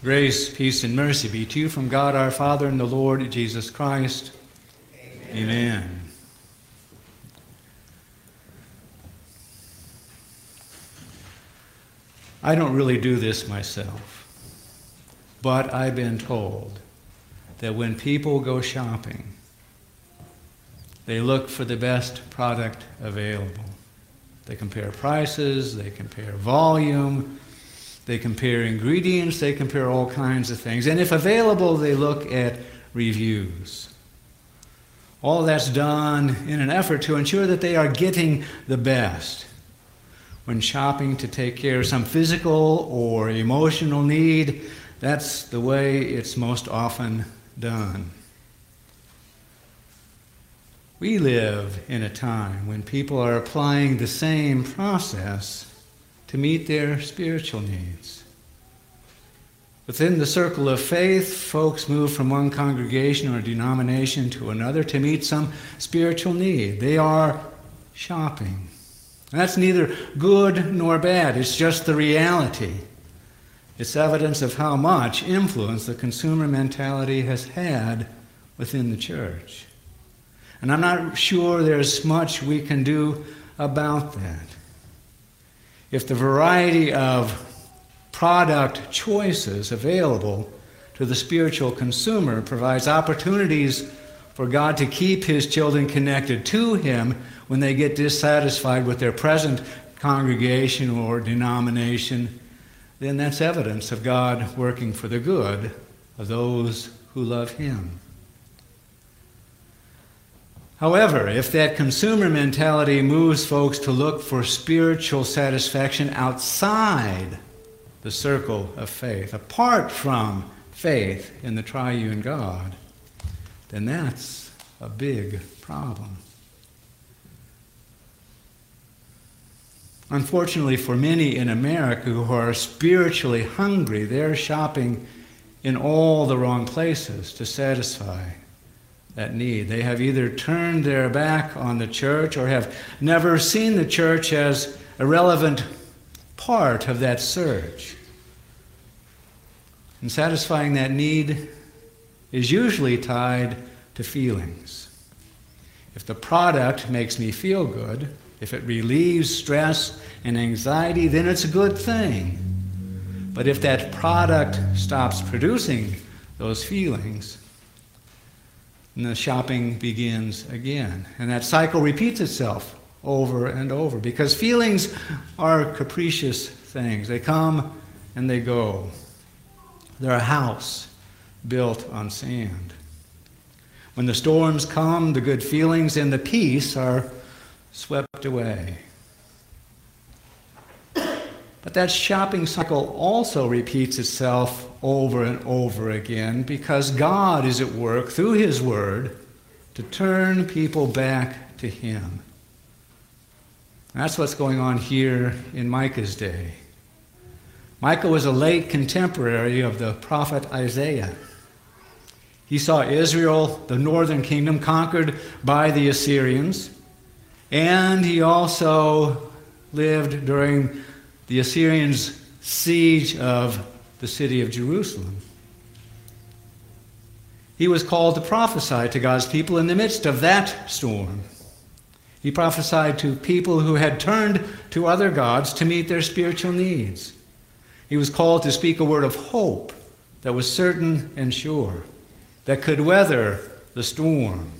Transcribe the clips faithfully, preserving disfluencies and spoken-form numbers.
Grace, peace, and mercy be to you from God our Father and the Lord Jesus Christ. Amen. Amen. I don't really do this myself, but I've been told that when people go shopping, they look for the best product available. They compare prices, they compare volume, they compare ingredients, they compare all kinds of things. And if available, they look at reviews. All that's done in an effort to ensure that they are getting the best. When shopping to take care of some physical or emotional need, that's the way it's most often done. We live in a time when people are applying the same process to meet their spiritual needs. Within the circle of faith, folks move from one congregation or denomination to another to meet some spiritual need. They are shopping. And that's neither good nor bad. It's just the reality. It's evidence of how much influence the consumer mentality has had within the church. And I'm not sure there's much we can do about that. If the variety of product choices available to the spiritual consumer provides opportunities for God to keep his children connected to him when they get dissatisfied with their present congregation or denomination, then that's evidence of God working for the good of those who love him. However, if that consumer mentality moves folks to look for spiritual satisfaction outside the circle of faith, apart from faith in the triune God, then that's a big problem. Unfortunately, for many in America who are spiritually hungry, they're shopping in all the wrong places to satisfy that need. They have either turned their back on the church or have never seen the church as a relevant part of that search. And satisfying that need is usually tied to feelings. If the product makes me feel good, if it relieves stress and anxiety, then it's a good thing. But if that product stops producing those feelings, and the shopping begins again. And that cycle repeats itself over and over because feelings are capricious things. They come and they go. They're a house built on sand. When the storms come, the good feelings and the peace are swept away. But that shopping cycle also repeats itself over and over again because God is at work through his word to turn people back to him. That's what's going on here in Micah's day. Micah was a late contemporary of the prophet Isaiah. He saw Israel, the northern kingdom, conquered by the Assyrians, and he also lived during the Assyrians' siege of the city of Jerusalem. He was called to prophesy to God's people in the midst of that storm. He prophesied to people who had turned to other gods to meet their spiritual needs. He was called to speak a word of hope that was certain and sure, that could weather the storm.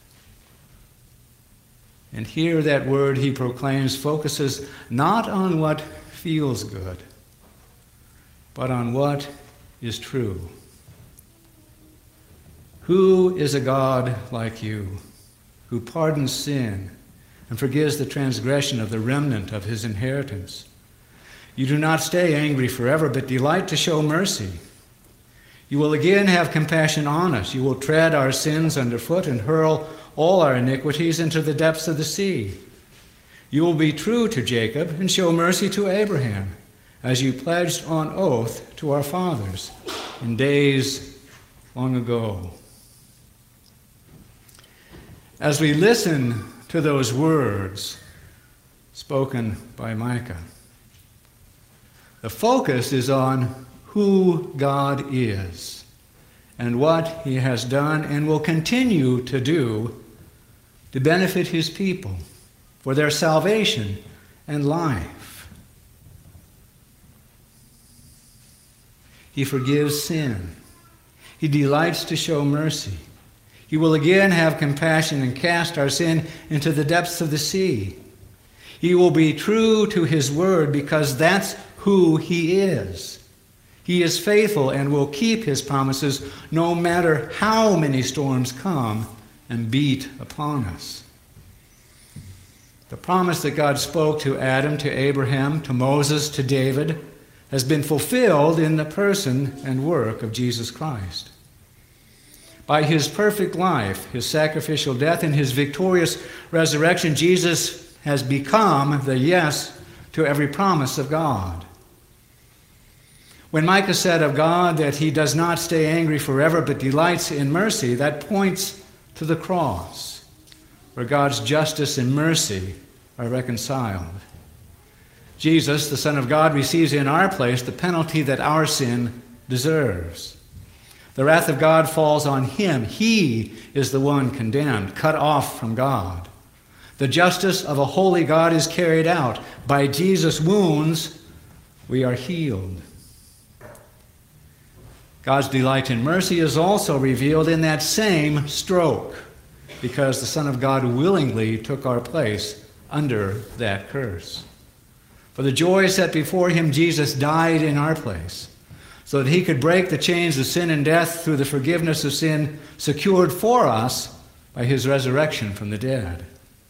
And here that word he proclaims focuses not on what feels good, but on what is true. Who is a God like you, who pardons sin and forgives the transgression of the remnant of his inheritance? You do not stay angry forever, but delight to show mercy. You will again have compassion on us. You will tread our sins underfoot and hurl all our iniquities into the depths of the sea. You will be true to Jacob and show mercy to Abraham, as you pledged on oath to our fathers in days long ago. As we listen to those words spoken by Micah, the focus is on who God is and what he has done and will continue to do to benefit his people for their salvation and life. He forgives sin. He delights to show mercy. He will again have compassion and cast our sin into the depths of the sea. He will be true to his word because that's who he is. He is faithful and will keep his promises no matter how many storms come and beat upon us. The promise that God spoke to Adam, to Abraham, to Moses, to David, has been fulfilled in the person and work of Jesus Christ. By his perfect life, his sacrificial death, and his victorious resurrection, Jesus has become the yes to every promise of God. When Micah said of God that he does not stay angry forever but delights in mercy, that points to the cross, where God's justice and mercy are reconciled. Jesus, the Son of God, receives in our place the penalty that our sin deserves. The wrath of God falls on him. He is the one condemned, cut off from God. The justice of a holy God is carried out. By Jesus' wounds, we are healed. God's delight in mercy is also revealed in that same stroke, because the Son of God willingly took our place under that curse. For the joy set before him, Jesus died in our place, so that he could break the chains of sin and death through the forgiveness of sin secured for us by his resurrection from the dead.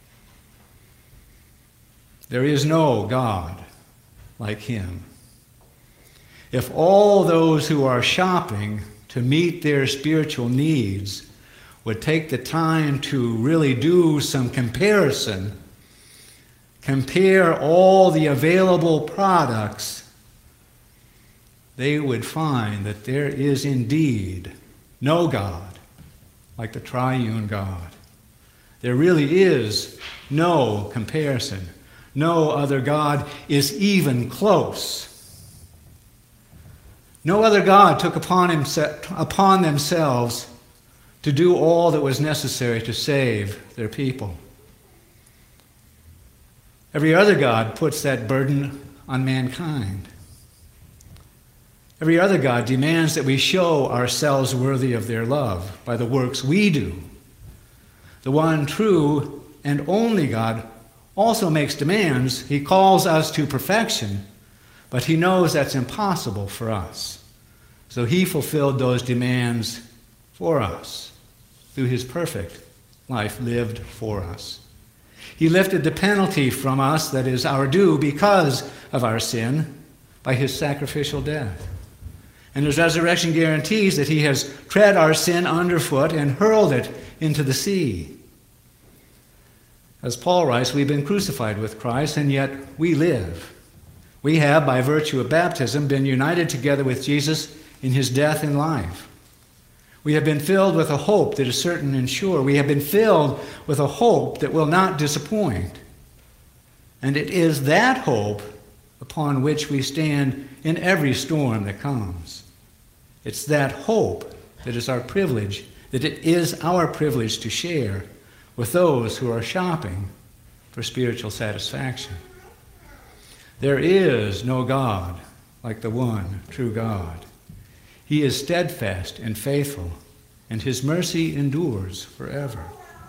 There is no God like him. If all those who are shopping to meet their spiritual needs would take the time to really do some comparison, compare all the available products, they would find that there is indeed no God like the triune God. There really is no comparison. No other God is even close. No other God took upon, himself, upon themselves to do all that was necessary to save their people. Every other God puts that burden on mankind. Every other God demands that we show ourselves worthy of their love by the works we do. The one true and only God also makes demands. He calls us to perfection, but he knows that's impossible for us. So he fulfilled those demands for us through his perfect life lived for us. He lifted the penalty from us that is our due because of our sin by his sacrificial death. And his resurrection guarantees that he has tread our sin underfoot and hurled it into the sea. As Paul writes, we've been crucified with Christ, and yet we live. We have, by virtue of baptism, been united together with Jesus in his death and life. We have been filled with a hope that is certain and sure. We have been filled with a hope that will not disappoint. And it is that hope upon which we stand in every storm that comes. It's that hope that is our privilege, that it is our privilege to share with those who are shopping for spiritual satisfaction. There is no God like the one true God. He is steadfast and faithful, and his mercy endures forever.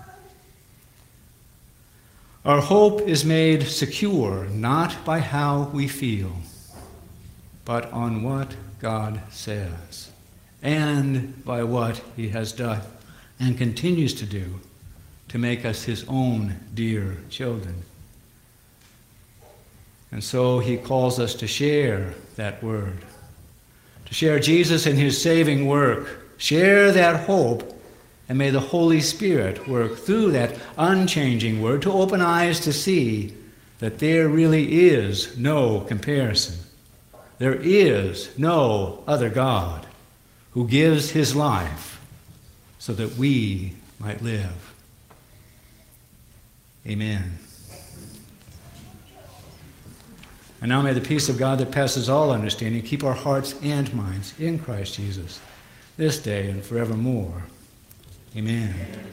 Our hope is made secure not by how we feel, but on what God says, and by what he has done and continues to do to make us his own dear children. And so he calls us to share that word, to share Jesus and his saving work, share that hope, and may the Holy Spirit work through that unchanging word to open eyes to see that there really is no comparison. There is no other God who gives his life so that we might live. Amen. And now may the peace of God that passes all understanding keep our hearts and minds in Christ Jesus this day and forevermore. Amen.